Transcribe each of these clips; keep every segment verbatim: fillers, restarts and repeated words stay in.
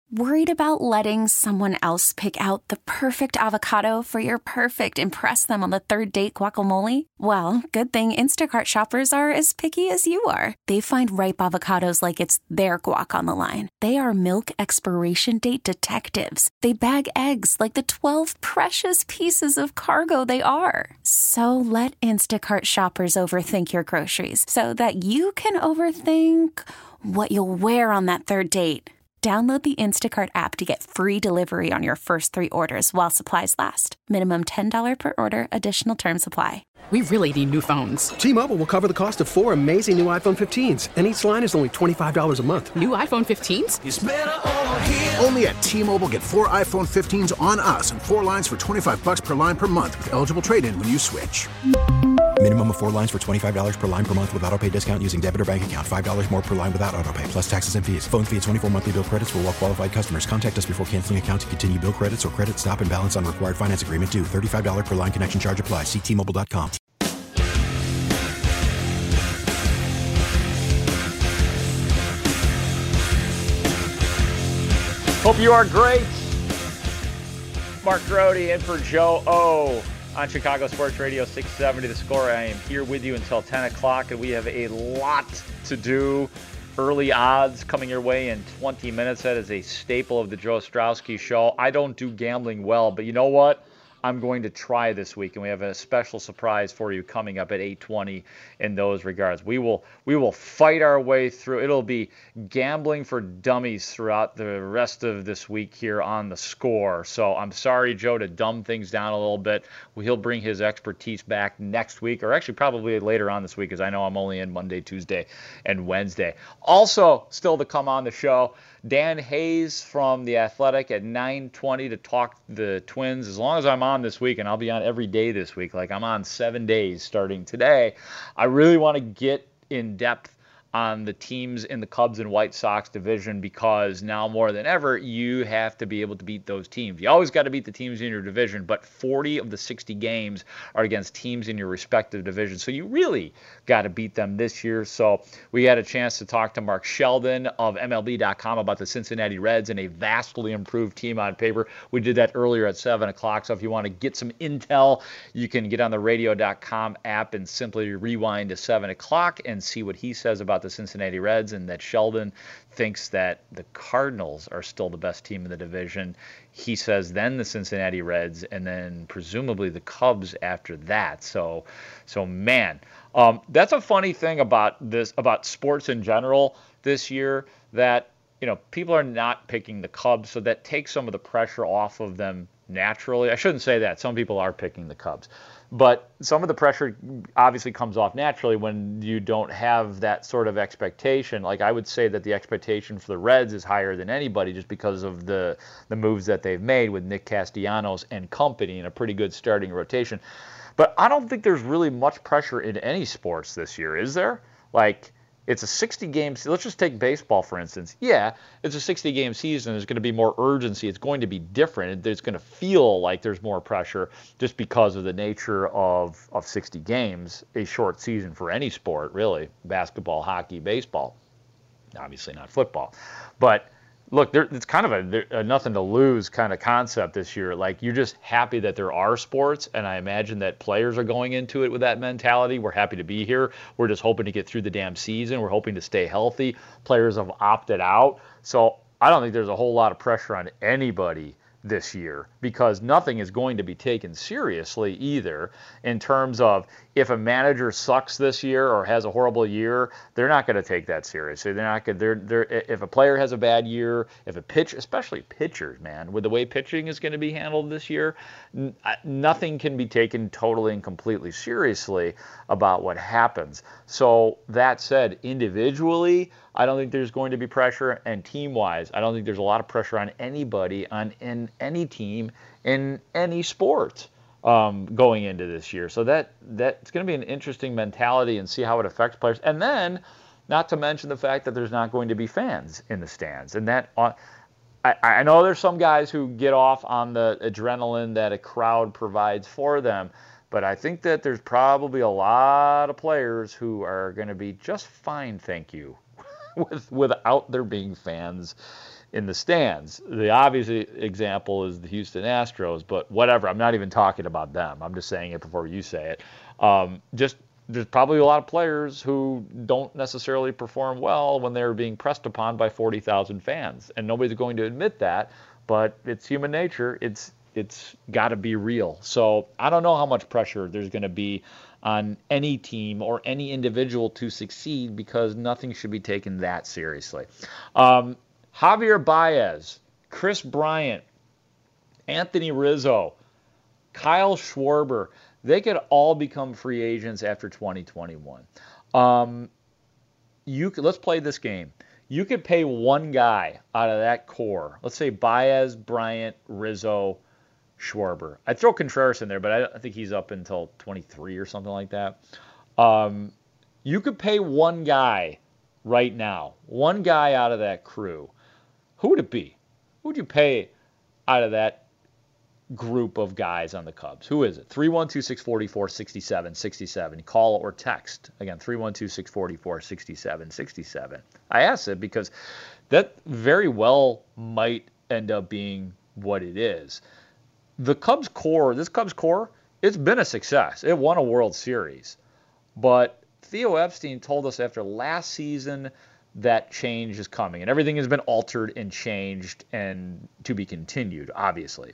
Worried about letting someone else pick out the perfect avocado for your perfect impress them on the third date guacamole? Well, good thing Instacart shoppers are as picky as you are. They find ripe avocados like it's their guac on the line. They are milk expiration date detectives. They bag eggs like the twelve precious pieces of cargo they are. So let Instacart shoppers overthink your groceries so that you can overthink what you'll wear on that third date. Download the Instacart app to get free delivery on your first three orders while supplies last. Minimum ten dollars per order. Additional terms apply. We really need new phones. T-Mobile will cover the cost of four amazing new iPhone fifteens, and each line is only twenty-five dollars a month. New iPhone fifteens? It's better over here. Only at T-Mobile, get four iPhone fifteens on us and four lines for twenty-five dollars per line per month with eligible trade-in when you switch. Minimum of four lines for twenty-five dollars per line per month with autopay discount using debit or bank account. five dollars more per line without autopay, plus taxes and fees. Phone fee at twenty-four monthly bill credits for well-qualified customers. Contact us before canceling account to continue bill credits or credit stop and balance on required finance agreement due. thirty-five dollars per line connection charge applies. See T Mobile dot com. Hope you are great. Mark Grody in for Joe O on Chicago Sports Radio six seventy The Score. I am here with you until ten o'clock, and we have a lot to do. Early odds coming your way in twenty minutes. That is a staple of the Joe Ostrowski Show. I don't do gambling well, but you know what? I'm going to try this week, and we have a special surprise for you coming up at eight twenty in those regards. We will we will fight our way through. It'll be gambling for dummies throughout the rest of this week here on The Score. So I'm sorry, Joe, to dumb things down a little bit. He'll bring his expertise back next week, or actually probably later on this week, because I know I'm only in Monday, Tuesday, and Wednesday. Also, still to come on the show, Dan Hayes from The Athletic at nine twenty to talk the Twins. As long as I'm on this week, and I'll be on every day this week, like I'm on seven days starting today, I really want to get in depth on the teams in the Cubs and White Sox division, because now more than ever, you have to be able to beat those teams. You always got to beat the teams in your division, but forty of the sixty games are against teams in your respective division. So you really got to beat them this year. So we had a chance to talk to Mark Sheldon of M L B dot com about the Cincinnati Reds and a vastly improved team on paper. We did that earlier at seven o'clock. So if you want to get some intel, you can get on the radio dot com app and simply rewind to seven o'clock and see what he says about the Cincinnati Reds, and that Sheldon thinks that the Cardinals are still the best team in the division. He says then the Cincinnati Reds, and then presumably the Cubs after that. So, so man, um, that's a funny thing about this, about sports in general this year, that, you know, people are not picking the Cubs, so that takes some of the pressure off of them naturally. I shouldn't say that. Some people are picking the Cubs. But some of the pressure obviously comes off naturally when you don't have that sort of expectation. Like, I would say that the expectation for the Reds is higher than anybody, just because of the the moves that they've made with Nick Castellanos and company and a pretty good starting rotation. But I don't think there's really much pressure in any sports this year, is there? Like, it's a sixty-game – let's just take baseball, for instance. Yeah, it's a sixty-game season. There's going to be more urgency. It's going to be different. It's going to feel like there's more pressure just because of the nature of, of sixty games, a short season for any sport, really, basketball, hockey, baseball. Obviously not football. But – look, there, it's kind of a, a nothing to lose kind of concept this year. Like, you're just happy that there are sports, and I imagine that players are going into it with that mentality. We're happy to be here. We're just hoping to get through the damn season. We're hoping to stay healthy. Players have opted out. So I don't think there's a whole lot of pressure on anybody this year, because nothing is going to be taken seriously either, in terms of if a manager sucks this year or has a horrible year, they're not going to take that seriously. They're not going. They're they're if a player has a bad year, if a pitch, especially pitchers, man, with the way pitching is going to be handled this year, n- nothing can be taken totally and completely seriously about what happens. So that said, individually, I don't think there's going to be pressure, and team-wise, I don't think there's a lot of pressure on anybody on in any team in any sport um, going into this year. So that that's going to be an interesting mentality, and see how it affects players. And then, not to mention the fact that there's not going to be fans in the stands, and that uh, I, I know there's some guys who get off on the adrenaline that a crowd provides for them. But I think that there's probably a lot of players who are going to be just fine, thank you, with without there being fans in the stands. The obvious example is the Houston Astros, but whatever. I'm not even talking about them. I'm just saying it before you say it. Um, just there's probably a lot of players who don't necessarily perform well when they're being pressed upon by forty thousand fans, and nobody's going to admit that. But it's human nature. It's it's got to be real. So I don't know how much pressure there's going to be on any team or any individual to succeed, because nothing should be taken that seriously. Um, Javier Baez, Kris Bryant, Anthony Rizzo, Kyle Schwarber, they could all become free agents after twenty twenty-one. Um, you could, let's play this game. You could pay one guy out of that core. Let's say Baez, Bryant, Rizzo, Schwarber. I'd throw Contreras in there, but I, I think he's up until twenty-three or something like that. Um, you could pay one guy right now, one guy out of that crew. Who would it be? Who would you pay out of that group of guys on the Cubs? Who is it? three one two, six four four, six seven six seven. Call or text. Again, three one two, six four four, six seven six seven. I ask it because that very well might end up being what it is. The Cubs core, this Cubs core, it's been a success. It won a World Series. But Theo Epstein told us after last season that change is coming. And everything has been altered and changed and to be continued, obviously.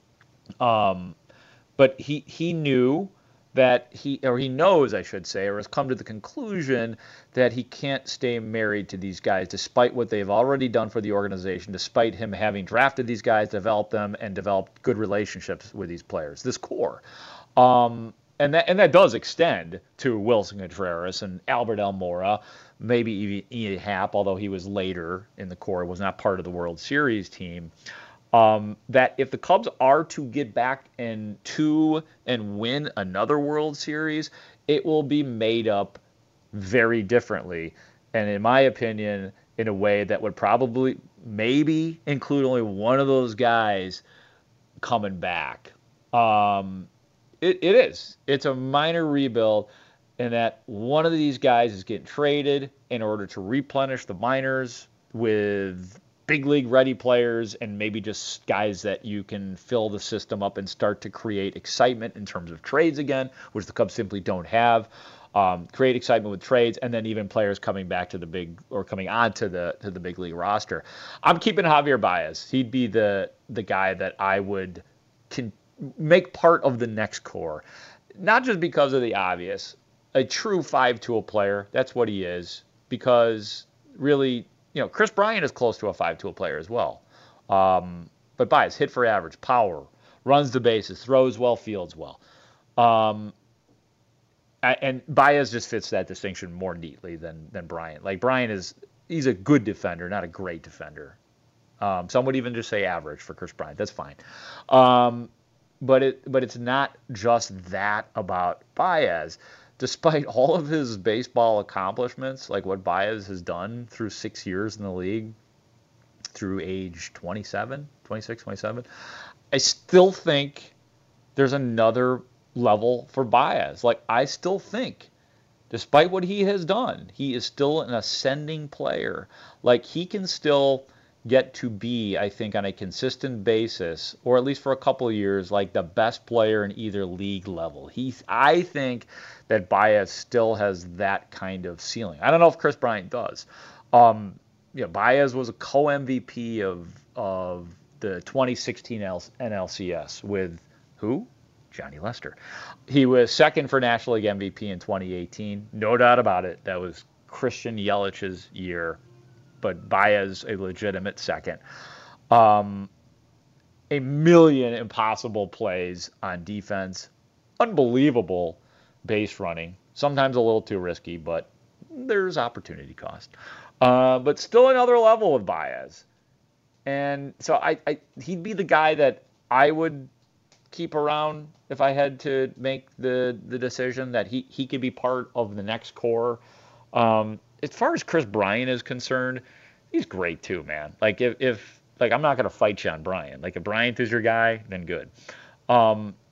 Um, but he he knew that he, or he knows, I should say, or has come to the conclusion that he can't stay married to these guys despite what they've already done for the organization, despite him having drafted these guys, developed them, and developed good relationships with these players, this core. Um, and that and that does extend to Wilson Contreras and Albert Almora, maybe even Ian Happ, although he was later in the core, was not part of the World Series team. Um, that if the Cubs are to get back into and win another World Series, it will be made up very differently. And in my opinion, in a way that would probably maybe include only one of those guys coming back. Um, it, it is. It's a minor rebuild in that one of these guys is getting traded in order to replenish the minors with big league ready players and maybe just guys that you can fill the system up and start to create excitement in terms of trades again, which the Cubs simply don't have. Um, create excitement with trades, and then even players coming back to the big or coming on to the to the big league roster. I'm keeping Javier Baez. He'd be the the guy that I would can make part of the next core, not just because of the obvious. A true five-tool player, that's what he is, because really, you know, Kris Bryant is close to a five-tool player as well. Um, but Baez, hit for average, power, runs the bases, throws well, fields well. Um, and Baez just fits that distinction more neatly than than Bryant. Like, Bryant is, he's a good defender, not a great defender. Um, some would even just say average for Kris Bryant. That's fine. Um, but it but it's not just that about Baez. Despite all of his baseball accomplishments, like what Baez has done through six years in the league, through age twenty-seven, twenty-six, twenty-seven, I still think there's another level for Baez. Like, I still think, despite what he has done, he is still an ascending player. Like, he can still get to be, I think, on a consistent basis, or at least for a couple of years, like the best player in either league level. He's, I think that Baez still has that kind of ceiling. I don't know if Kris Bryant does. Um, you know, Baez was a co-M V P of of the twenty sixteen N L C S with who? Johnny Lester. He was second for National League M V P in twenty eighteen. No doubt about it. That was Christian Yelich's year, but Baez a legitimate second. Um, a million impossible plays on defense. Unbelievable base running. Sometimes a little too risky, but there's opportunity cost. Uh, but still another level with Baez. And so I, I he'd be the guy that I would keep around if I had to make the, the decision that he, he could be part of the next core. Um, as far as Kris Bryant is concerned, he's great too, man. Like, if, if like I'm not going to fight you on Bryant. Like, if Bryant is your guy, then good. Um,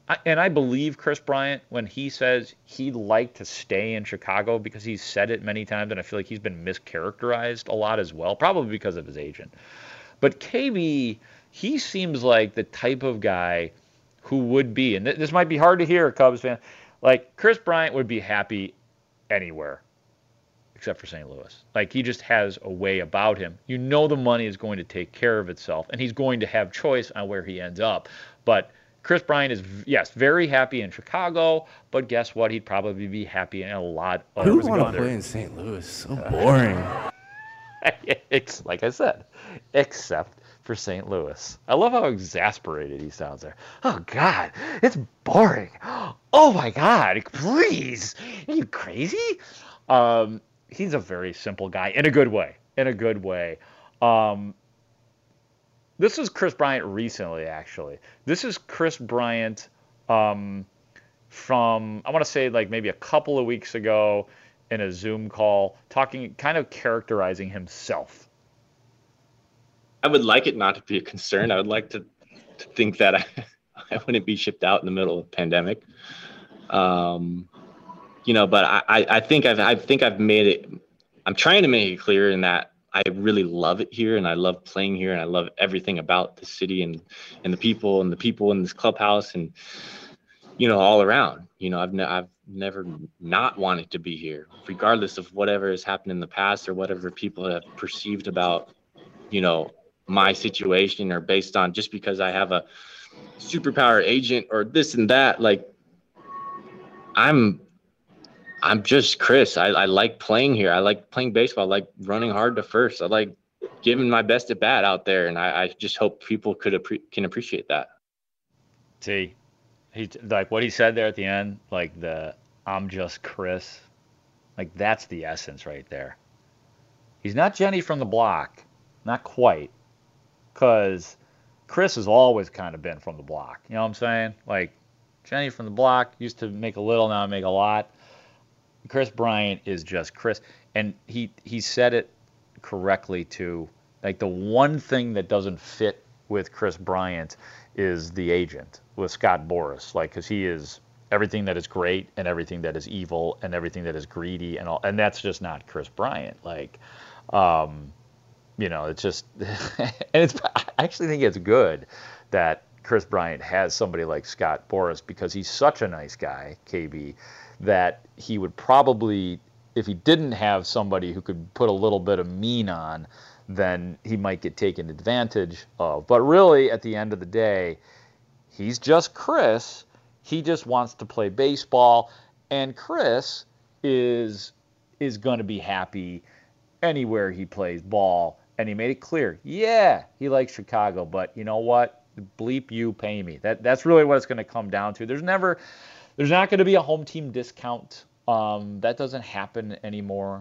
I, and I believe Chris Bryant when he says he'd like to stay in Chicago because he's said it many times, and I feel like he's been mischaracterized a lot as well, probably because of his agent. But K B, he seems like the type of guy who would be, and th- this might be hard to hear, Cubs fan, like Chris Bryant would be happy anywhere except for Saint Louis. Like he just has a way about him. You know the money is going to take care of itself, and he's going to have choice on where he ends up. But Chris Bryant is, yes, very happy in Chicago, but guess what? He'd probably be happy in a lot of Who would want to play in Saint Louis? So boring. It's like I said, except for Saint Louis. I love how exasperated he sounds there. Oh, God, it's boring. Oh, my God, please. Are you crazy? Um, he's a very simple guy in a good way, in a good way. Um, this is Chris Bryant recently, actually. This is Chris Bryant um, from, I want to say, like maybe a couple of weeks ago in a Zoom call, talking, kind of characterizing himself. I would like it not to be a concern. I would like to, to think that I, I wouldn't be shipped out in the middle of a pandemic. Um, you know, but I, I think I've, I think I've made it, I'm trying to make it clear in that I really love it here and I love playing here and I love everything about the city and, and the people and the people in this clubhouse and, you know, all around. You know, I've, ne- I've never not wanted to be here, regardless of whatever has happened in the past or whatever people have perceived about, you know, my situation or based on just because I have a superpower agent or this and that. Like I'm, I'm just Chris. I, I like playing here. I like playing baseball. I like running hard to first. I like giving my best at bat out there. And I, I just hope people could appre- can appreciate that. See, he like what he said there at the end, like the I'm just Chris. Like that's the essence right there. He's not Jenny from the block. Not quite. Because Chris has always kind of been from the block. You know what I'm saying? Like Jenny from the block used to make a little, now I make a lot. Chris Bryant is just Chris. And he, he said it correctly too. Like the one thing that doesn't fit with Chris Bryant is the agent with Scott Boras. Like, because he is everything that is great and everything that is evil and everything that is greedy and all. And that's just not Chris Bryant. Like, um, you know, it's just, and it's, I actually think it's good that Chris Bryant has somebody like Scott Boras because he's such a nice guy, K B, that he would probably, if he didn't have somebody who could put a little bit of mean on, then he might get taken advantage of. But really, at the end of the day, he's just Chris. He just wants to play baseball, and Chris is is going to be happy anywhere he plays ball. And he made it clear, yeah, he likes Chicago, but you know what? Bleep you, pay me. That that's really what it's going to come down to. There's never, there's not going to be a home team discount. Um, that doesn't happen anymore,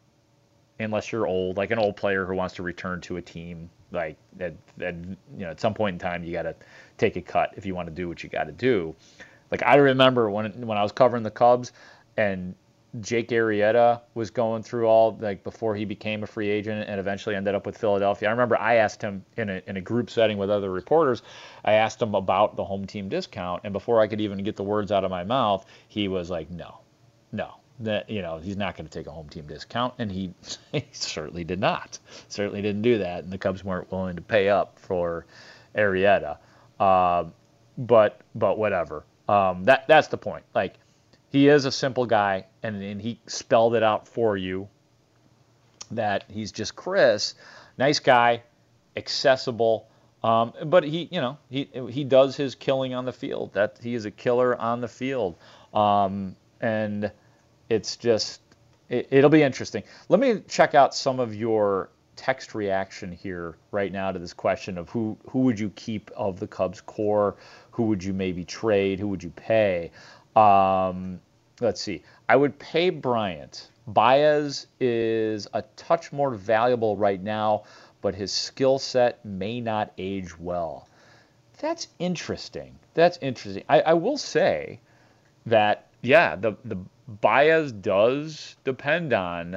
unless you're old, like an old player who wants to return to a team. Like that, that you know, at some point in time, you got to take a cut if you want to do what you got to do. Like I remember when when I was covering the Cubs, and Jake Arrieta was going through all, like before he became a free agent and eventually ended up with Philadelphia. I remember I asked him in a in a group setting with other reporters, I asked him about the home team discount, and before I could even get the words out of my mouth, he was like, no, no, that, you know, he's not going to take a home team discount, and he, he certainly did not. Certainly didn't do that, and the Cubs weren't willing to pay up for Arrieta. Uh, but but whatever. Um, that that's the point. Like, he is a simple guy, and, and he spelled it out for you that he's just Chris. Nice guy, accessible, um, but he, you know, he he does his killing on the field. That he is a killer on the field, um, and it's just it, it'll be interesting. Let me check out some of your text reaction here right now to this question of who who would you keep of the Cubs core, who would you maybe trade, who would you pay. Um, let's see. I would pay Bryant. Baez is a touch more valuable right now, but his skill set may not age well. That's interesting. That's interesting. I, I will say that, yeah, the, the Baez does depend on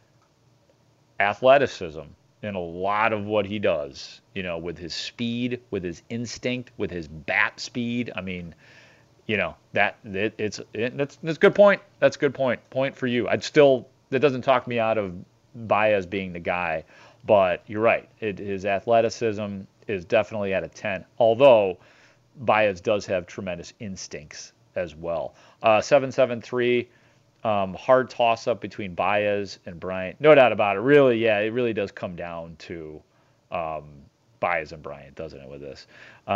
athleticism in a lot of what he does, you know, with his speed, with his instinct, with his bat speed. I mean, you know, that it, it's it, that's that's a good point. That's a good point. Point for you. I'd still that doesn't talk me out of Baez being the guy, but you're right. It, his athleticism is definitely at a ten. Although Baez does have tremendous instincts as well. Uh, seven seven three, um, hard toss up between Baez and Bryant. No doubt about it. Really, yeah, it really does come down to um, Baez and Bryant, doesn't it? With this.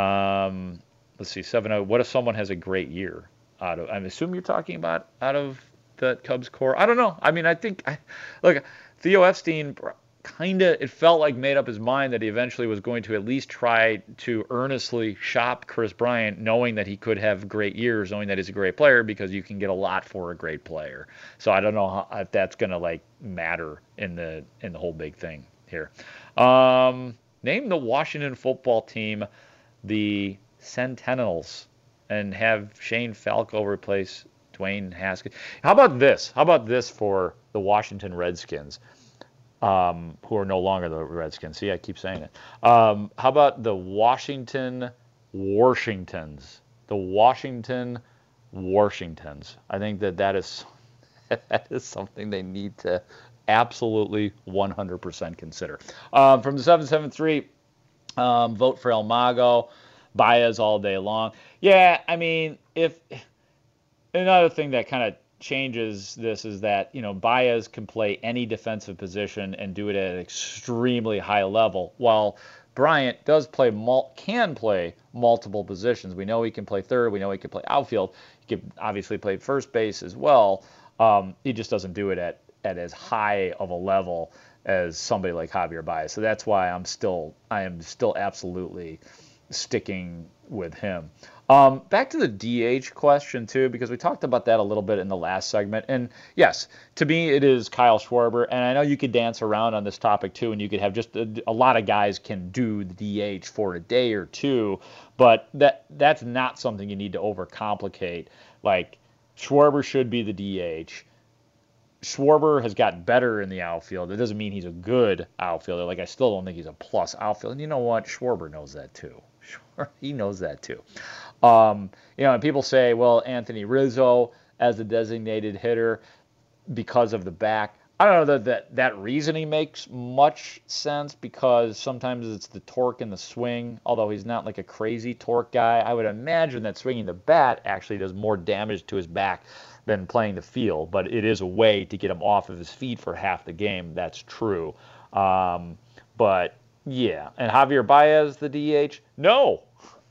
Um, Let's see, seven oh. What if someone has a great year out of? I assume you're talking about out of the Cubs core. I don't know. I mean, I think, I, look, Theo Epstein kind of, it felt like made up his mind that he eventually was going to at least try to earnestly shop Kris Bryant, knowing that he could have great years, knowing that he's a great player, because you can get a lot for a great player. So I don't know how, if that's going to like matter in the in the whole big thing here. Um, name the Washington football team the Centennials and have Shane Falco replace Dwayne Haskins. How about this? How about this for the Washington Redskins, um, who are no longer the Redskins? See, I keep saying it. Um, how about the Washington Washingtons? The Washington Washingtons. I think that that is that is something they need to absolutely one hundred percent consider. Um, from the seven seven three, um, vote for El Mago. Baez all day long. Yeah, I mean, if another thing that kind of changes this is that, you know, Baez can play any defensive position and do it at an extremely high level, while Bryant does play mul- can play multiple positions. We know he can play third. We know he can play outfield. He can obviously play first base as well. Um, he just doesn't do it at, at as high of a level as somebody like Javier Baez. So that's why I'm still I am still absolutely sticking with him. Um, back to the D H question, too, because we talked about that a little bit in the last segment. And, yes, to me, it is Kyle Schwarber. And I know you could dance around on this topic, too, and you could have just a, a lot of guys can do the D H for a day or two. But that that's not something you need to overcomplicate. Like, Schwarber should be the D H. Schwarber has gotten better in the outfield. It doesn't mean he's a good outfielder. Like, I still don't think he's a plus outfielder. And you know what? Schwarber knows that, too. He knows that too. Um, you know, and people say, well, Anthony Rizzo as a designated hitter because of the back. I don't know that that, that reasoning makes much sense, because sometimes it's the torque and the swing, although he's not like a crazy torque guy. I would imagine that swinging the bat actually does more damage to his back than playing the field, but it is a way to get him off of his feet for half the game. That's true. Um, but yeah, and Javier Baez, the D H? No.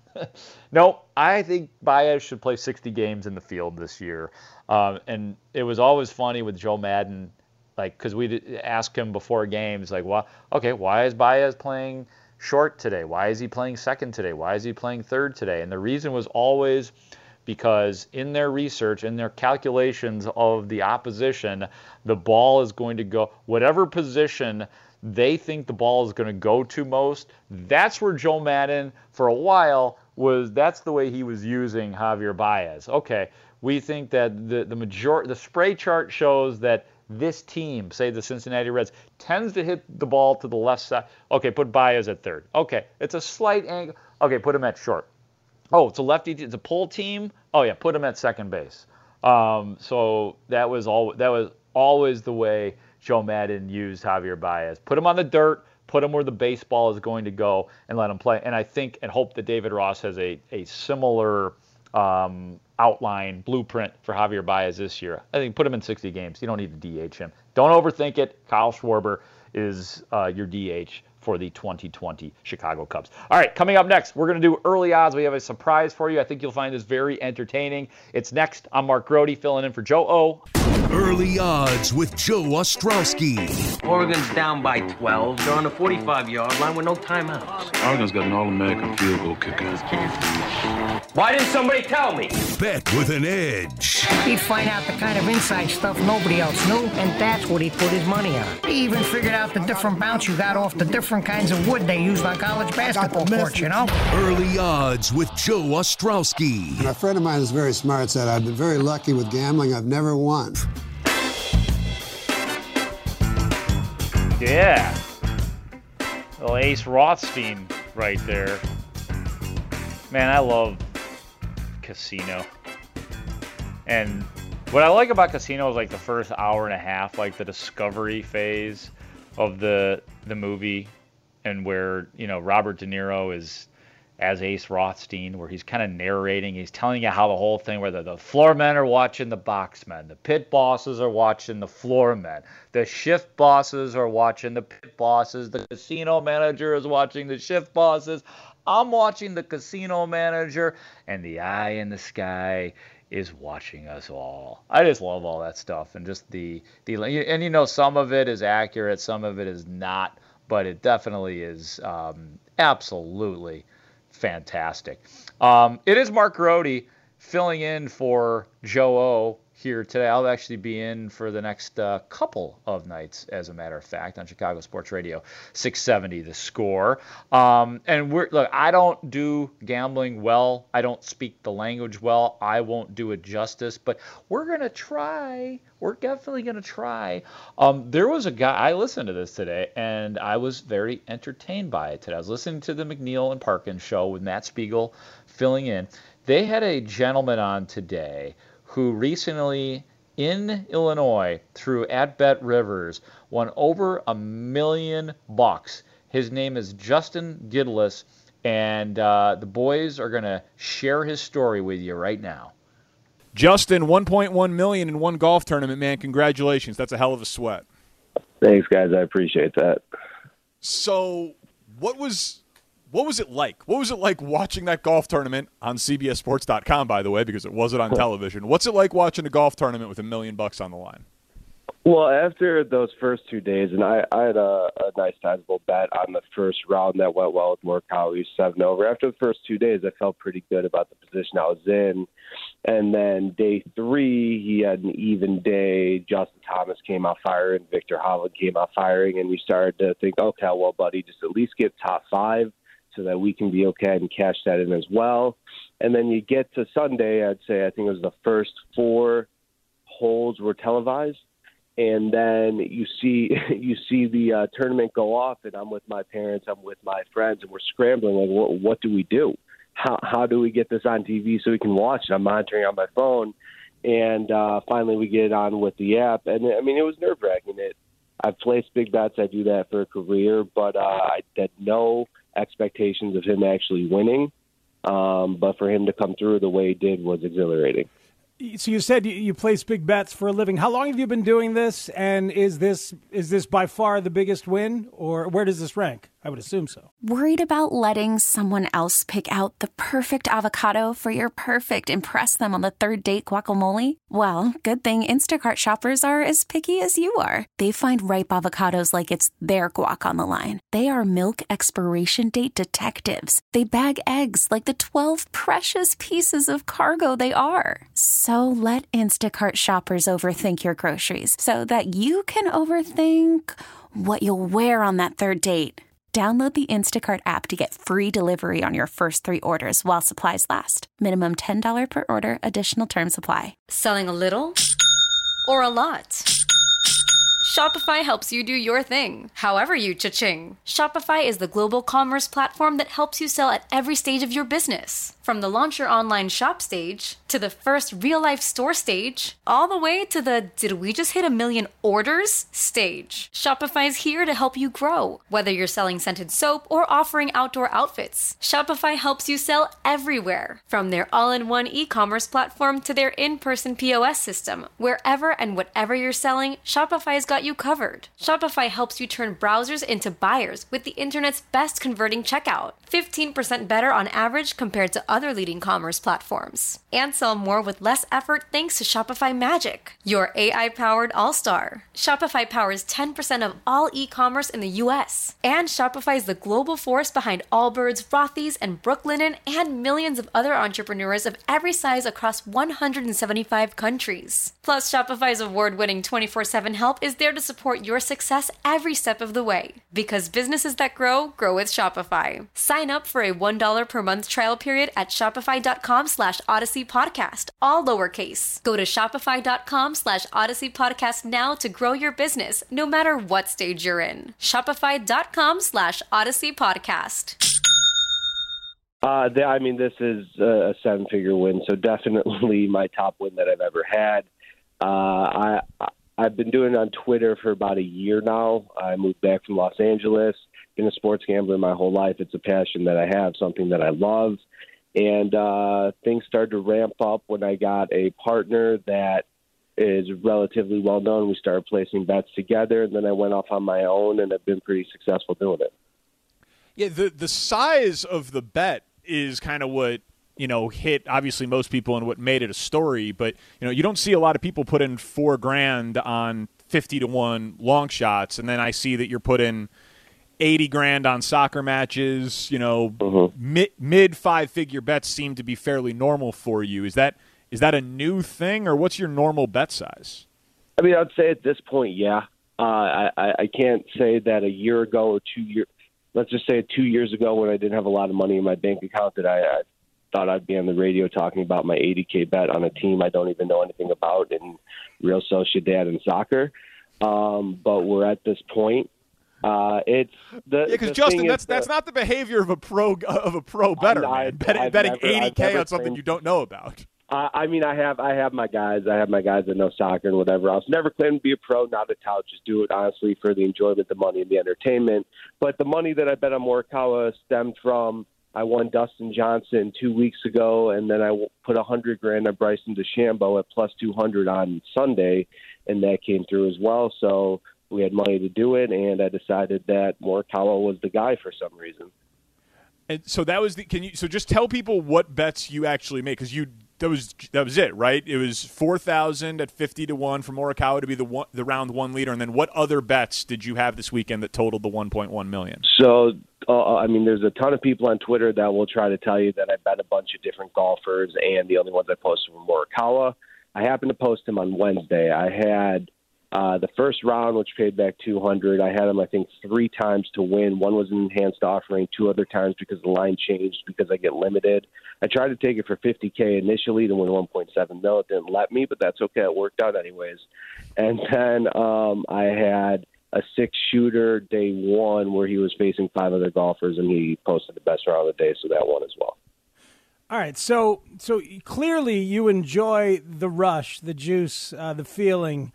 No, I think Baez should play sixty games in the field this year. Um, and it was always funny with Joe Madden, like, because we'd ask him before games, like, well, okay, why is Baez playing short today? Why is he playing second today? Why is he playing third today? And the reason was always because in their research, in their calculations of the opposition, the ball is going to go, whatever position they think the ball is going to go to most, that's where Joe Madden, for a while, was, that's the way he was using Javier Baez. Okay, we think that the the major the spray chart shows that this team, say the Cincinnati Reds, tends to hit the ball to the left side. Okay, put Baez at third. Okay, it's a slight angle. Okay, put him at short. Oh, it's a lefty, it's a pull team. Oh yeah, put him at second base. Um, so that was all. That was always the way Joe Madden used Javier Baez. Put him on the dirt, put him where the baseball is going to go, and let him play. And I think and hope that David Ross has a, a similar um, outline, blueprint for Javier Baez this year. I think put him in sixty games. You don't need to D H him. Don't overthink it. Kyle Schwarber is uh, your D H for the twenty twenty Chicago Cubs. All right, coming up next, we're going to do early odds. We have a surprise for you. I think you'll find this very entertaining. It's next. I'm Mark Grody, filling in for Joe O. Early odds with Joe Ostrowski. Oregon's down by twelve. They're on the forty-five-yard line with no timeouts. Oregon's got an All-American field goal kicker. Why didn't somebody tell me? Bet with an edge. He'd find out the kind of inside stuff nobody else knew, and that's what he put his money on. He even figured out the different bounce you got off the different kinds of wood they used on college basketball courts, you know? Early odds with Joe Ostrowski. And a friend of mine is very smart, said, I've been very lucky with gambling. I've never won. Yeah. Little Ace Rothstein right there. Man, I love Casino. And what I like about Casino is like the first hour and a half, like the discovery phase of the the movie, and where, you know, Robert De Niro is as Ace Rothstein, where he's kind of narrating, he's telling you how the whole thing, where the, the floor men are watching the box men, the pit bosses are watching the floor men, the shift bosses are watching the pit bosses, the casino manager is watching the shift bosses, I'm watching the casino manager, and the eye in the sky is watching us all. I just love all that stuff, and just the, the and you know, some of it is accurate, some of it is not, but it definitely is um, absolutely fantastic. Um, it is Mark Grote filling in for Joe O here today. I'll actually be in for the next uh, couple of nights, as a matter of fact, on Chicago Sports Radio six seventy The Score. Um, and we're look, I don't do gambling well. I don't speak the language well. I won't do it justice, but we're gonna try. We're definitely gonna try. Um, there was a guy, I listened to this today, and I was very entertained by it today. I was listening to the McNeil and Parkin show with Matt Spiegel filling in. They had a gentleman on today who recently in Illinois through At Bet Rivers won over a million bucks. His name is Justin Gidless, and uh, the boys are going to share his story with you right now. Justin, one point one million dollars in one golf tournament, man. Congratulations. That's a hell of a sweat. Thanks, guys. I appreciate that. So what was... What was it like? What was it like watching that golf tournament on C B S Sports dot com, by the way, because it wasn't on television? What's it like watching a golf tournament with a million bucks on the line? Well, after those first two days, and I, I had a, a nice sizable bet on the first round that went well with Morikawa, seven over. After the first two days, I felt pretty good about the position I was in. And then day three, he had an even day. Justin Thomas came out firing. Victor Hovland came out firing. And we started to think, okay, well, buddy, just at least get top five, so that we can be okay and cash that in as well. And then you get to Sunday, I'd say, I think it was the first four holes were televised. And then you see you see the uh, tournament go off, and I'm with my parents, I'm with my friends, and we're scrambling, like, what, what do we do? How how do we get this on T V so we can watch it? I'm monitoring on my phone. And uh, finally we get it on with the app. And, I mean, it was nerve-wracking. It, I've placed big bets. I do that for a career, but uh, I had no expectations of him actually winning. Um, but for him to come through the way he did was exhilarating. So you said you, you place big bets for a living. How long have you been doing this? And is this is this by far the biggest win? Or where does this rank? I would assume so. Worried about letting someone else pick out the perfect avocado for your perfect impress them on the third date guacamole? Well, good thing Instacart shoppers are as picky as you are. They find ripe avocados like it's their guac on the line. They are milk expiration date detectives. They bag eggs like the twelve precious pieces of cargo they are. So let Instacart shoppers overthink your groceries so that you can overthink what you'll wear on that third date. Download the Instacart app to get free delivery on your first three orders while supplies last. Minimum ten dollars per order. Additional terms apply. Selling a little or a lot? Shopify helps you do your thing, however you cha-ching. Shopify is the global commerce platform that helps you sell at every stage of your business. From the launch your online shop stage, to the first real-life store stage, all the way to the did we just hit a million orders stage. Shopify's here to help you grow. Whether you're selling scented soap or offering outdoor outfits, Shopify helps you sell everywhere. From their all-in-one e-commerce platform to their in-person P O S system, wherever and whatever you're selling, Shopify's got you covered. Shopify helps you turn browsers into buyers with the internet's best converting checkout. fifteen percent better on average compared to other leading commerce platforms. And sell more with less effort thanks to Shopify Magic, your A I-powered all-star. Shopify powers ten percent of all e-commerce in the U S. And Shopify is the global force behind Allbirds, Rothy's, and Brooklinen, and millions of other entrepreneurs of every size across one hundred seventy-five countries. Plus, Shopify's award-winning twenty-four seven help is there to support your success every step of the way. Because businesses that grow, grow with Shopify. Sign up for a one dollar per month trial period at shopify.com slash Odyssey Podcast, all lowercase. Go to shopify.com slash Odyssey Podcast now to grow your business, no matter what stage you're in. Shopify.com slash Odyssey Podcast. Uh, the, I mean, this is a seven-figure win, so definitely my top win that I've ever had. Uh, I, I've been doing it on Twitter for about a year now. I moved back from Los Angeles. Been a sports gambler my whole life. It's a passion that I have, something that I love. And uh, things started to ramp up when I got a partner that is relatively well-known. We started placing bets together, and then I went off on my own, and have been pretty successful doing it. Yeah, the the size of the bet is kind of what, you know, hit obviously most people and what made it a story. But, you know, you don't see a lot of people put in four grand on fifty to one long shots. And then I see that you're putting eighty grand on soccer matches. You know, mm-hmm. mid, mid five figure bets seem to be fairly normal for you. Is that is that a new thing, or what's your normal bet size? I mean, I'd say at this point, yeah. Uh, I, I can't say that a year ago or two years. Let's just say two years ago when I didn't have a lot of money in my bank account that I, I thought I'd be on the radio talking about my eighty K bet on a team I don't even know anything about in Real Sociedad and soccer. Um, but we're at this point. Uh, it's the yeah, because Justin, that's the, that's not the behavior of a pro of a pro bettor, I, man. Bet, I've betting never, eighty K on something you don't know about. Uh, I mean, I have I have my guys. I have my guys that know soccer and whatever else. Never claimed to be a pro, not a tout. Just do it honestly for the enjoyment, the money, and the entertainment. But the money that I bet on Morikawa stemmed from I won Dustin Johnson two weeks ago, and then I put a hundred grand on Bryson DeChambeau at plus two hundred on Sunday, and that came through as well. So we had money to do it, and I decided that Morikawa was the guy for some reason. And so that was the. Can you so just tell people what bets you actually made, because you. That was that was it, right? It was four thousand at fifty to one for Morikawa to be the one, the round one leader, and then what other bets did you have this weekend that totaled the one point one million? So, uh, I mean, there's a ton of people on Twitter that will try to tell you that I bet a bunch of different golfers, and the only ones I posted were Morikawa. I happened to post him on Wednesday. I had uh, the first round, which paid back two hundred. I had him, I think, three times to win. One was an enhanced offering, two other times because the line changed because I get limited. I tried to take it for fifty K initially to win one point seven mil. It didn't let me, but that's okay. It worked out anyways. And then um, I had a six-shooter day one where he was facing five other golfers, and he posted the best round of the day, so that won as well. All right, so so clearly you enjoy the rush, the juice, uh, the feeling.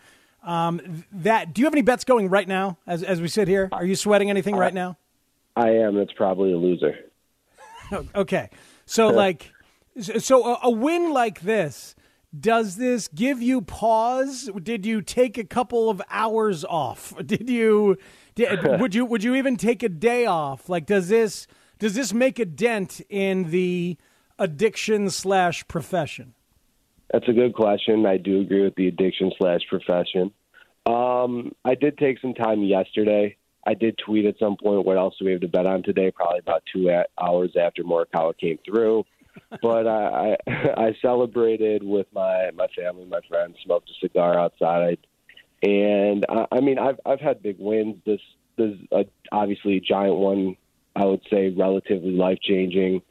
Um, that do you have any bets going right now as as we sit here? Are you sweating anything right now? I am. It's probably a loser. Okay. So, like, so a, a win like this, does this give you pause? Did you take a couple of hours off? Did you, did, would you, would you even take a day off? Like, does this, does this make a dent in the addiction slash profession? That's a good question. I do agree with the addiction slash profession. Um, I did take some time yesterday. I did tweet at some point, what else do we have to bet on today? Probably about two hours after Morikawa came through. But I, I, I celebrated with my, my family, my friends, smoked a cigar outside. And, I, I mean, I've I've had big wins. This, this is a, obviously a giant one, I would say relatively life-changing.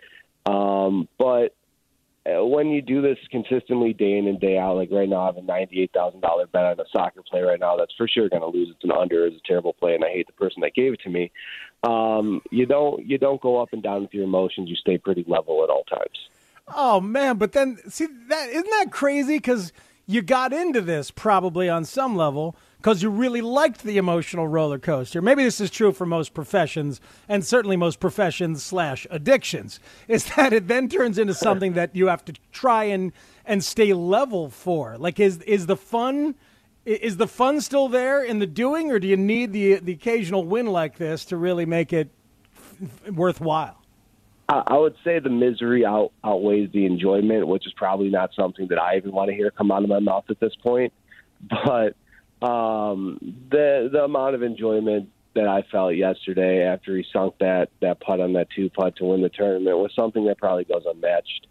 Um, but when you do this consistently day in and day out, like right now I have a ninety-eight thousand dollars bet on a soccer play right now that's for sure going to lose. It's an under. It's a terrible play, and I hate the person that gave it to me. Um, you don't you don't go up and down with your emotions. You stay pretty level at all times. Oh, man, but then, see, that isn't that crazy? Because you got into this probably on some level because you really liked the emotional roller coaster. Maybe this is true for most professions, and certainly most professions slash addictions, is that it then turns into something that you have to try and, and stay level for. Like, is is the fun is the fun still there in the doing, or do you need the the occasional win like this to really make it f- worthwhile? I would say the misery out, outweighs the enjoyment, which is probably not something that I even want to hear come out of my mouth at this point. But um, the the amount of enjoyment that I felt yesterday after he sunk that, that putt on that two putt to win the tournament was something that probably goes unmatched.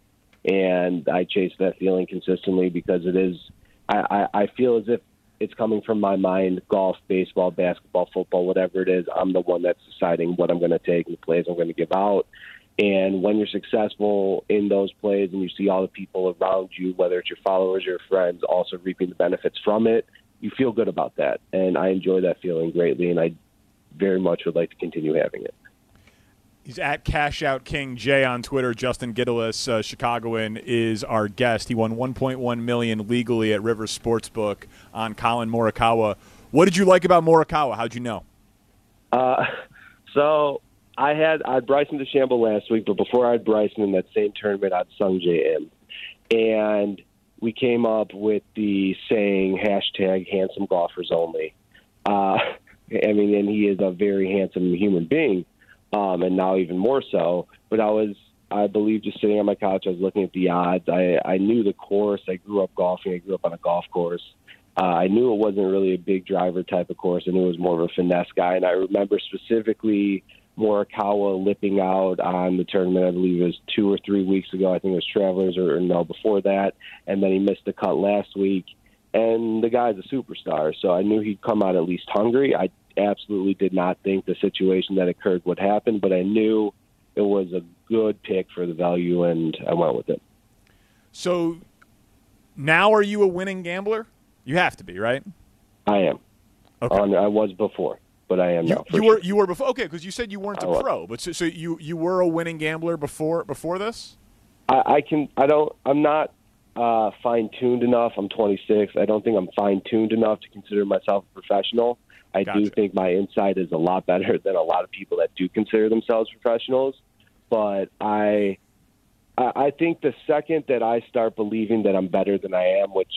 And I chase that feeling consistently because it is, I, I, I feel as if it's coming from my mind, golf, baseball, basketball, football, whatever it is. I'm the one that's deciding what I'm going to take and the plays I'm going to give out. And when you're successful in those plays and you see all the people around you, whether it's your followers or your friends, also reaping the benefits from it, you feel good about that. And I enjoy that feeling greatly, and I very much would like to continue having it. He's at Cash Out King J on Twitter. Justin Gittelis, uh, Chicagoan, is our guest. He won one point one million dollars legally at Rivers Sportsbook on Colin Morikawa. What did you like about Morikawa? How'd you know? Uh, so I had I had Bryson DeChambeau last week, but before I had Bryson in that same tournament, I had Sung J M, and we came up with the saying hashtag handsome golfers only. Uh, I mean, and he is a very handsome human being, um, and now even more so. But I was, I believe, just sitting on my couch, I was looking at the odds. I, I knew the course. I grew up golfing. I grew up on a golf course. Uh, I knew it wasn't really a big driver type of course. I knew it was more of a finesse guy. And I remember specifically Morikawa lipping out on the tournament. I believe it was two or three weeks ago. I think it was Travelers or, or no, before that. And then he missed the cut last week. And the guy's a superstar, so I knew he'd come out at least hungry. I absolutely did not think the situation that occurred would happen, but I knew it was a good pick for the value, and I went with it. So now are you a winning gambler? You have to be, right? I am. Okay. Um, I was before, but I am you, now. You sure. were you were before. Okay, because you said you weren't I a was. pro, but so, so you you were a winning gambler before before this. I, I can. I don't. I'm not uh, fine-tuned enough. I'm twenty-six. I don't think I'm fine-tuned enough to consider myself a professional. I Gotcha. do think my insight is a lot better than a lot of people that do consider themselves professionals. But I, I I think the second that I start believing that I'm better than I am, which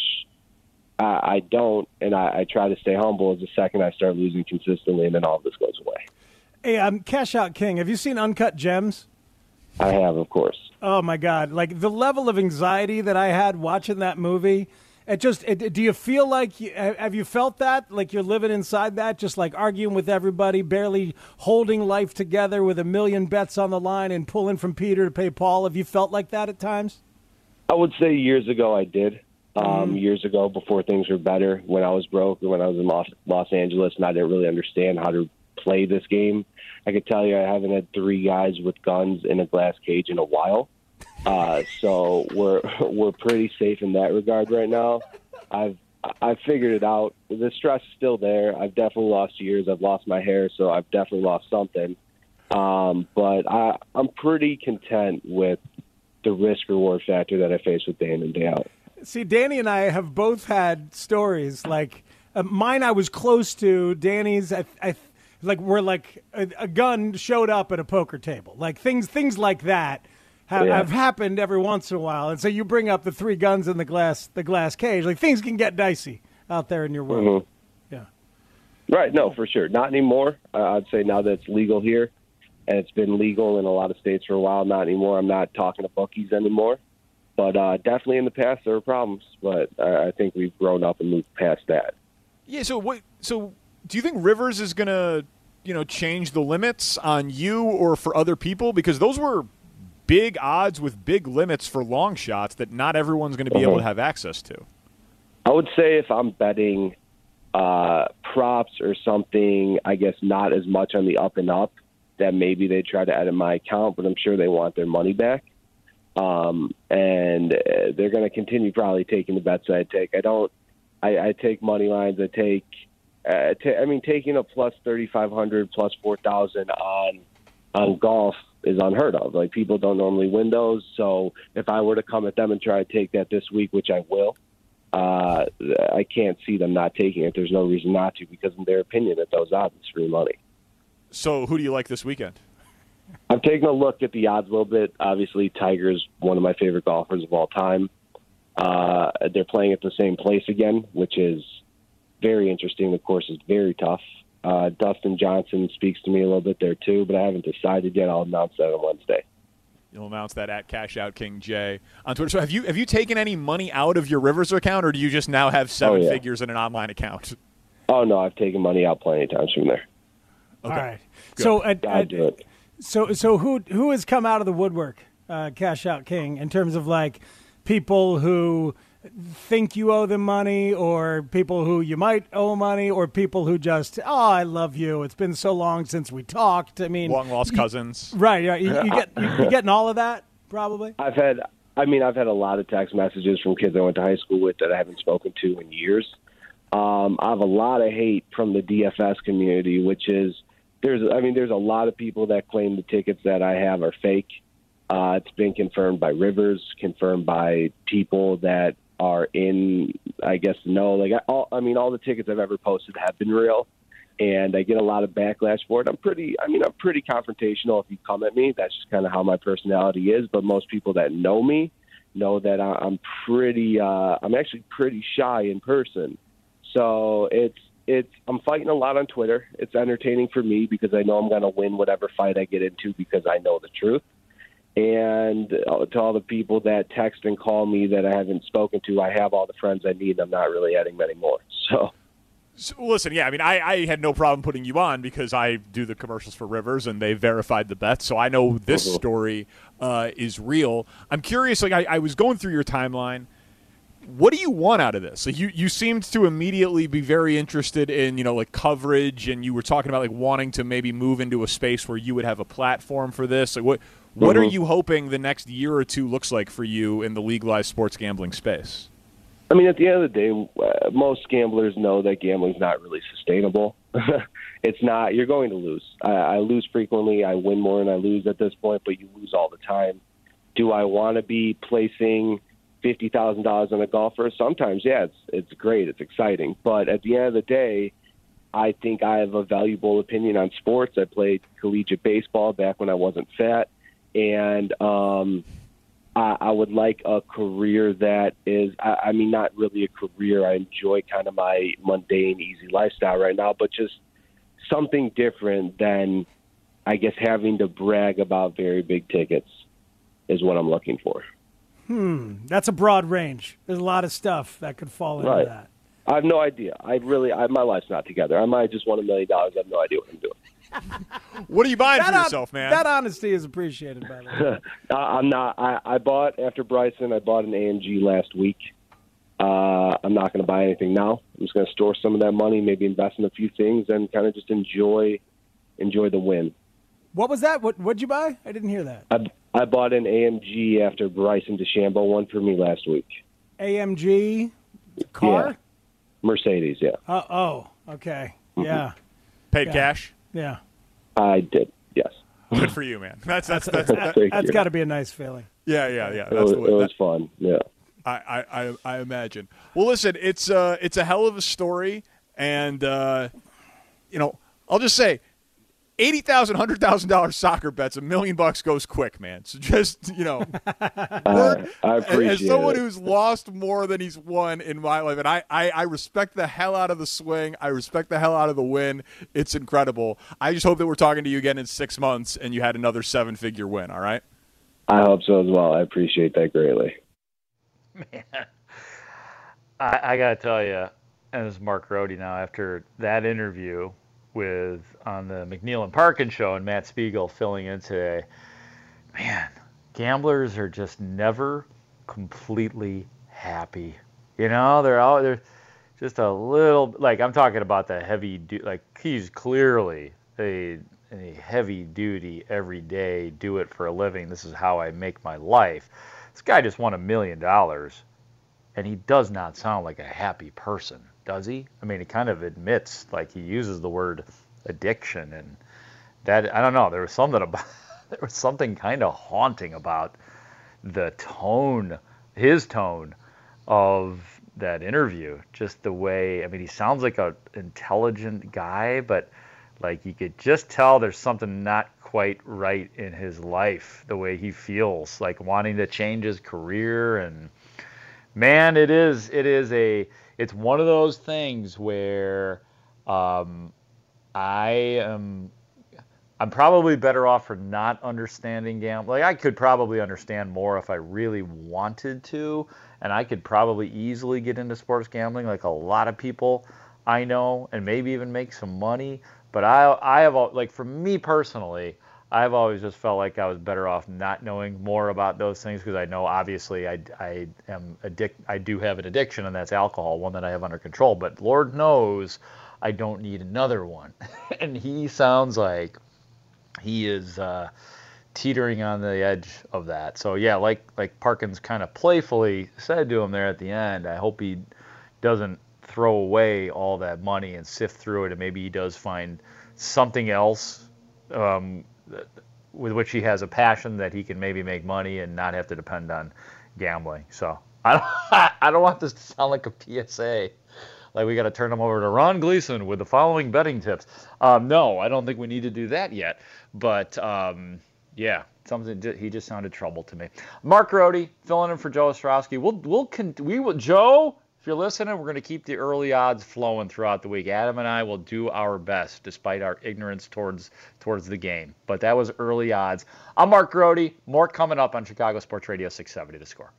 I, I don't, and I, I try to stay humble, is the second I start losing consistently, and then all of this goes away. Hey, um, Cash Out King, have you seen Uncut Gems? I have, of course. Oh, my God. Like, the level of anxiety that I had watching that movie, it just, it, do you feel like, you, have you felt that? Like you're living inside that, just like arguing with everybody, barely holding life together with a million bets on the line and pulling from Peter to pay Paul? Have you felt like that at times? I would say years ago I did. Um, Mm. Years ago, before things were better, when I was broke and when I was in Los, Los Angeles and I didn't really understand how to play this game. I could tell you I haven't had three guys with guns in a glass cage in a while. Uh, so we're we're pretty safe in that regard right now. I've I've figured it out. The stress is still there. I've definitely lost years. I've lost my hair, so I've definitely lost something. Um, but I, I'm pretty content with the risk-reward factor that I face with day in and day out. See, Danny and I have both had stories like uh, mine. I was close to Danny's. I, I like where like a, a gun showed up at a poker table. Like things, things like that have, Yeah. have happened every once in a while. And so you bring up the three guns in the glass, the glass cage. Like things can get dicey out there in your world. Mm-hmm. Yeah. Right. No, for sure. Not anymore. Uh, I'd say now that it's legal here, and it's been legal in a lot of states for a while. Not anymore. I'm not talking to bookies anymore. But uh, definitely in the past there were problems. But uh, I think we've grown up and moved past that. Yeah. So what? So do you think Rivers is going to, you know, change the limits on you or for other people? Because those were big odds with big limits for long shots that not everyone's going to be Uh-huh. able to have access to. I would say if I'm betting uh, props or something, I guess not as much on the up and up, that maybe they try to add in my account, but I'm sure they want their money back. Um, and uh, they're going to continue probably taking the bets I take. I don't, I, I take money lines. I take, uh, t- I mean, taking a plus thirty-five hundred, plus four thousand on, on golf is unheard of. Like people don't normally win those. So if I were to come at them and try to take that this week, which I will, uh, I can't see them not taking it. There's no reason not to, because in their opinion, at those odds, it's free money. So who do you like this weekend? I'm taking a look at the odds a little bit. Obviously, Tiger's one of my favorite golfers of all time. Uh, they're playing at the same place again, which is very interesting. The course is very tough. Uh, Dustin Johnson speaks to me a little bit there too, but I haven't decided yet. I'll announce that on Wednesday. You'll announce that at Cash Out King J on Twitter. So have you have you taken any money out of your Rivers account, or do you just now have seven Oh, yeah. figures in an online account? Oh, no, I've taken money out plenty of times from there. All right. Good. So, at, Gotta at- do it. so, so who who has come out of the woodwork, uh, Cash Out King, in terms of like people who think you owe them money, or people who you might owe money, or people who just, oh, I love you. It's been so long since we talked. I mean, Long lost you- cousins. right? Yeah, you, you get you, you getting all of that probably. I've had, I mean, I've had a lot of text messages from kids I went to high school with that I haven't spoken to in years. Um, I have a lot of hate from the D F S community, which is there's, I mean, there's a lot of people that claim the tickets that I have are fake. Uh, it's been confirmed by Rivers, confirmed by people that are in, I guess, no, like, I, all, I mean, all the tickets I've ever posted have been real, and I get a lot of backlash for it. I'm pretty, I mean, I'm pretty confrontational if you come at me. That's just kind of how my personality is, but most people that know me know that I, I'm pretty, uh, I'm actually pretty shy in person. So it's, it's, I'm fighting a lot on Twitter. It's entertaining for me because I know I'm going to win whatever fight I get into because I know the truth. And to all the people that text and call me that I haven't spoken to, I have all the friends I need. I'm not really adding many more. So, so listen, yeah, I mean, I, I had no problem putting you on because I do the commercials for Rivers and they verified the bets. So I know this mm-hmm. story uh, is real. I'm curious, like I, I was going through your timeline. What do you want out of this? Like you, you seemed to immediately be very interested in, you know, like coverage, and you were talking about like wanting to maybe move into a space where you would have a platform for this. Like what, what mm-hmm. are you hoping the next year or two looks like for you in the legalized sports gambling space? I mean, at the end of the day, uh, most gamblers know that gambling's not really sustainable. It's not. You're going to lose. I, I lose frequently. I win more than I lose at this point, but you lose all the time. Do I want to be placing fifty thousand dollars on a golfer? Sometimes, yeah, it's it's great, it's exciting. But at the end of the day, I think I have a valuable opinion on sports. I played collegiate baseball back when I wasn't fat, and um, I, I would like a career that is, I, I mean, not really a career. I enjoy kind of my mundane, easy lifestyle right now, but just something different than, I guess, having to brag about very big tickets is what I'm looking for. Hmm, that's a broad range. There's a lot of stuff that could fall into right. that. I have no idea. I really, I, my life's not together. I might just won a million dollars. I have no idea what I'm doing. What are you buying that for on, yourself, man? That honesty is appreciated, by the way. I'm not. I, I bought, after Bryson, I bought an A M G last week. Uh, I'm not going to buy anything now. I'm just going to store some of that money, maybe invest in a few things, and kind of just enjoy, enjoy the win. What was that? What What'd you buy? I didn't hear that. I, I bought an A M G after Bryson DeChambeau won for me last week. A M G car? Yeah. Mercedes, yeah. Uh, oh, okay. Mm-hmm. Yeah. Paid yeah. cash? Yeah. I did, yes. Good for you, man. That's that's that's, that's, that, that's got to be a nice feeling. Yeah, yeah, yeah. That's it was, the way, it was that, fun, yeah. I, I, I imagine. Well, listen, it's uh, it's a hell of a story, and uh, you know, I'll just say, eighty thousand, hundred thousand dollars soccer bets, a million bucks goes quick, man. So just you know, uh, I appreciate as someone it. who's lost more than he's won in my life, and I, I, I respect the hell out of the swing. I respect the hell out of the win. It's incredible. I just hope that we're talking to you again in six months, and you had another seven-figure win. All right. I hope so as well. I appreciate that greatly. Man, I, I got to tell you, and this is Mark Rohde now, after that interview with on the McNeil and Parkin show and Matt Spiegel filling in today, man, gamblers are just never completely happy. You know, they're all they're just a little, like I'm talking about the heavy, like he's clearly a, a heavy duty every day, do it for a living. This is how I make my life. This guy just won a million dollars, and he does not sound like a happy person, does he? I mean, he kind of admits, like he uses the word addiction, and that, I don't know, there was something about, there was something kind of haunting about the tone, his tone of that interview. Just the way, I mean, he sounds like an intelligent guy, but like you could just tell there's something not quite right in his life, the way he feels, like wanting to change his career. And man, it is, it is a, it's one of those things where um, I am, I'm probably better off for not understanding gambling. Like I could probably understand more if I really wanted to, and I could probably easily get into sports gambling like a lot of people I know, and maybe even make some money. But I, I have, like for me personally, I've always just felt like I was better off not knowing more about those things, because I know obviously I, I am addic- I do have an addiction, and that's alcohol, one that I have under control. But Lord knows I don't need another one. And he sounds like he is uh, teetering on the edge of that. So yeah, like like Parkins kind of playfully said to him there at the end, I hope he doesn't throw away all that money and sift through it, and maybe he does find something else um, with which he has a passion that he can maybe make money and not have to depend on gambling. So I don't, I don't want this to sound like a P S A. Like we got to turn him over to Ron Gleason with the following betting tips. Um, no, I don't think we need to do that yet. But um, yeah, something he just sounded trouble to me. Mark Grote filling in for Joe Ostrowski. We'll we'll we will Joe. If you're listening, we're going to keep the early odds flowing throughout the week. Adam and I will do our best, despite our ignorance towards towards the game. But that was early odds. I'm Mark Grote. More coming up on Chicago Sports Radio six seventy The Score.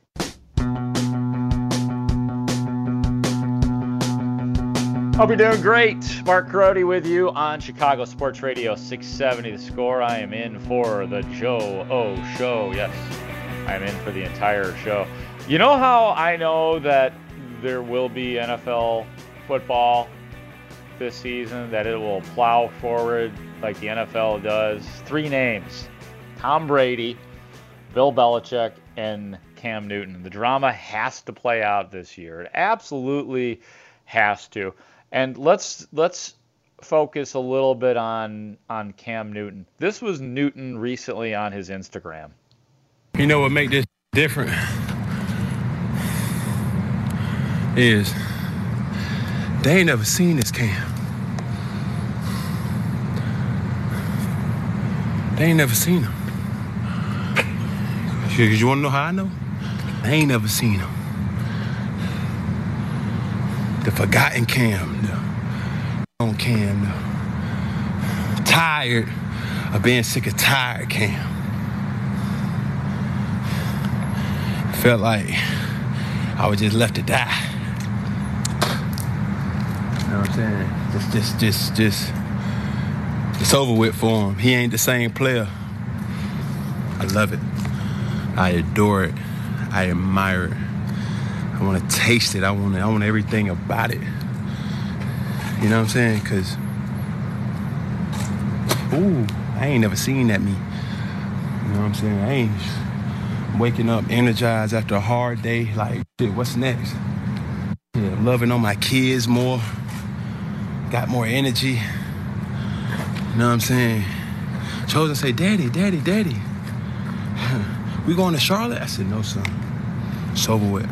Hope you're doing great. Mark Grote with you on Chicago Sports Radio six seventy The Score. I am in for the Joe O Show. Yes, I am in for the entire show. You know how I know that there will be N F L football this season, that it will plow forward like the N F L does? Three names: Tom Brady, Bill Belichick, and Cam Newton. The drama has to play out this year. It absolutely has to. And let's let's focus a little bit on on Cam Newton. This was Newton recently on his Instagram. You know what make this different is they ain't never seen this Cam. They ain't never seen him. Because you want to know how I know? They ain't never seen him. The forgotten Cam, the on Cam, the tired of being sick of tired Cam. Felt like I was just left to die. You know what I'm saying? Just, just, just, just, it's over with for him. He ain't the same player. I love it. I adore it. I admire it. I want to taste it. I want I want everything about it. You know what I'm saying? Because, ooh, I ain't never seen that me. You know what I'm saying? I ain't waking up energized after a hard day. Like, shit, what's next? Yeah, loving on my kids more. Got more energy. You know what I'm saying? Chosen say, Daddy, Daddy, Daddy. We going to Charlotte? I said, no, son. It's over with.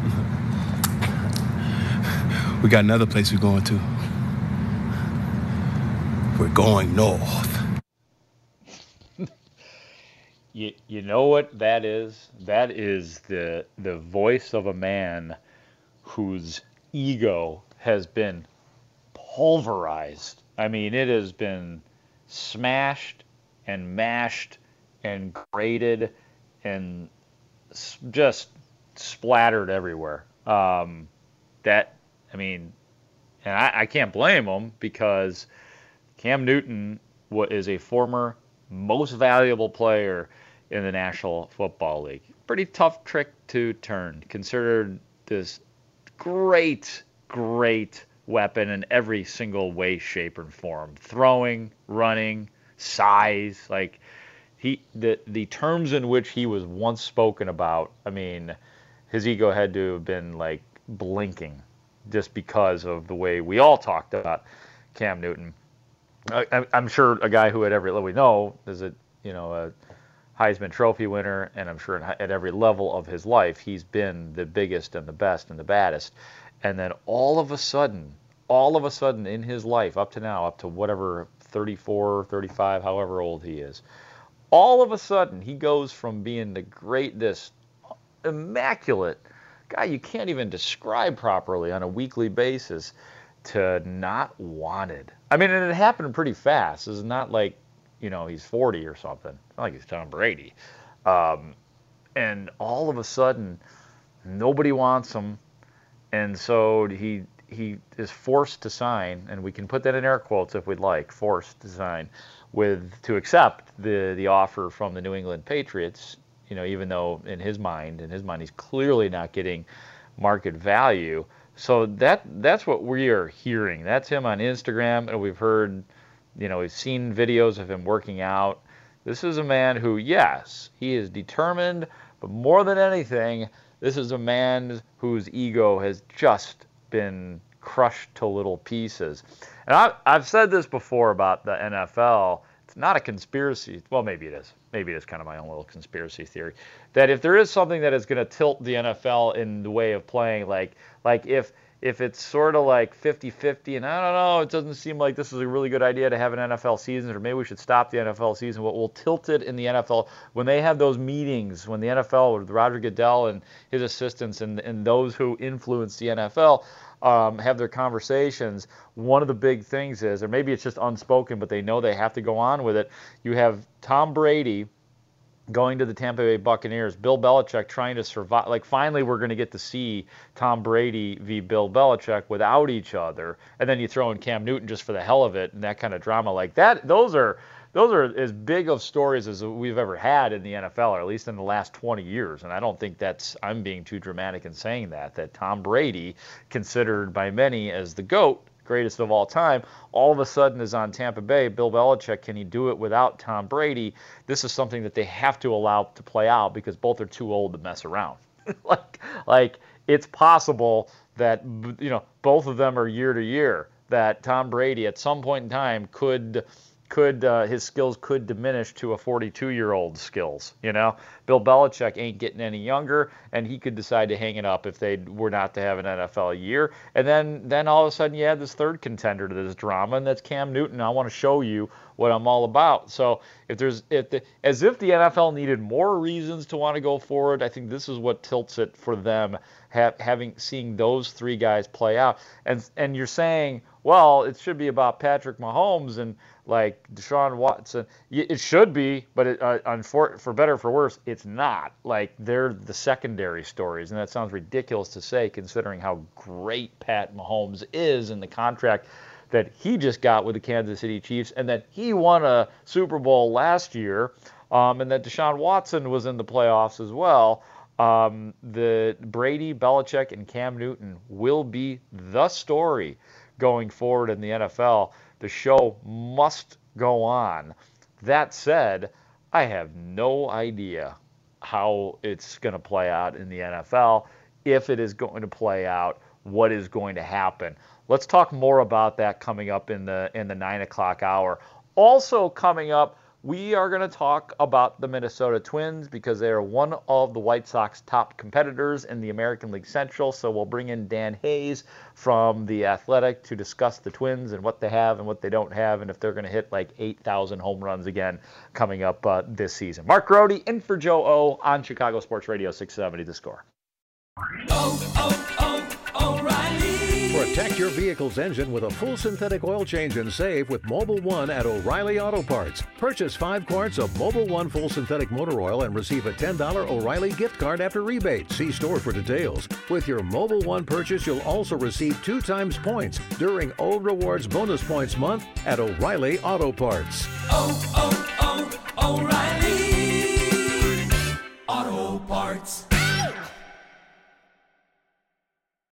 We got another place we're going to. We're going north. you you know what that is? That is the the voice of a man whose ego has been pulverized. I mean, it has been smashed and mashed and grated and just splattered everywhere. Um, that I mean, and I, I can't blame him, because Cam Newton is a former most valuable player in the National Football League. Pretty tough trick to turn, considered this great, great weapon in every single way, shape, and form. Throwing, running, size, like he the the terms in which he was once spoken about, I mean, his ego had to have been like blinking, just because of the way we all talked about Cam Newton. I, I'm sure a guy who at every level we know is a you know a Heisman Trophy winner, and I'm sure at every level of his life he's been the biggest and the best and the baddest. And then all of a sudden, all of a sudden in his life up to now, up to whatever thirty-four, thirty-five, however old he is, all of a sudden he goes from being the great, this immaculate guy you can't even describe properly on a weekly basis, to not wanted. I mean, and it happened pretty fast. It's not like, you know, he's forty or something. It's not like he's Tom Brady. Um, and all of a sudden, nobody wants him. And so he he is forced to sign, and we can put that in air quotes if we'd like, forced to sign, with to accept the, the offer from the New England Patriots. You know, even though in his mind, in his mind, he's clearly not getting market value. So that that's what we are hearing. That's him on Instagram, and we've heard, you know, we've seen videos of him working out. This is a man who, yes, he is determined, but more than anything, this is a man whose ego has just been crushed to little pieces. And I, I've said this before about the N F L. It's not a conspiracy. Well, maybe it is. Maybe it is kind of my own little conspiracy theory. That if there is something that is going to tilt the N F L in the way of playing, like like if if it's sort of like fifty-fifty, and I don't know, it doesn't seem like this is a really good idea to have an N F L season, or maybe we should stop the N F L season. What will tilt it in the N F L, when they have those meetings, when the N F L, with Roger Goodell and his assistants and, and those who influence the N F L, um, have their conversations, one of the big things is, or maybe it's just unspoken, but they know they have to go on with it, you have Tom Brady going to the Tampa Bay Buccaneers, Bill Belichick trying to survive. Like, finally, we're going to get to see Tom Brady v. Bill Belichick without each other. And then you throw in Cam Newton just for the hell of it, and that kind of drama like that. Those are those are as big of stories as we've ever had in the N F L, or at least in the last twenty years. And I don't think that's, I'm being too dramatic in saying that, that Tom Brady, considered by many as the GOAT, greatest of all time, all of a sudden is on Tampa Bay. Bill Belichick, can he do it without Tom Brady? This is something that they have to allow to play out because both are too old to mess around. like, like it's possible that, you know, both of them are year to year, that Tom Brady at some point in time could could uh, his skills could diminish to a forty-two-year-old skills. You know, Bill Belichick ain't getting any younger, and he could decide to hang it up if they were not to have an N F L year. And then, then all of a sudden, you add this third contender to this drama, and that's Cam Newton. I want to show you what I'm all about. So, if there's, if the, as if the N F L needed more reasons to want to go forward, I think this is what tilts it for them, ha- having seeing those three guys play out. And and you're saying, well, it should be about Patrick Mahomes and like Deshaun Watson. It should be, but it, uh, for, for better or for worse, it's not. Like, they're the secondary stories, and that sounds ridiculous to say considering how great Pat Mahomes is in the contract that he just got with the Kansas City Chiefs, and that he won a Super Bowl last year, um, and that Deshaun Watson was in the playoffs as well. Um, the Brady, Belichick, and Cam Newton will be the story going forward in the N F L. The show must go on. That said, I have no idea how it's going to play out in the N F L, if it is going to play out, what is going to happen. Let's talk more about that coming up in the in the nine o'clock hour. Also coming up, we are going to talk about the Minnesota Twins because they are one of the White Sox top competitors in the American League Central. So we'll bring in Dan Hayes from The Athletic to discuss the Twins and what they have and what they don't have, and if they're going to hit like eight thousand home runs again coming up uh, this season. Mark Grody in for Joe O on Chicago Sports Radio six seventy The Score. Oh, oh, oh, O'Reilly. Protect your vehicle's engine with a full synthetic oil change and save with Mobil one at O'Reilly Auto Parts. Purchase five quarts of Mobil one full synthetic motor oil and receive a ten dollars O'Reilly gift card after rebate. See store for details. With your Mobil one purchase, you'll also receive two times points during O Rewards Bonus Points Month at O'Reilly Auto Parts. Oh, oh, oh, O'Reilly Auto Parts.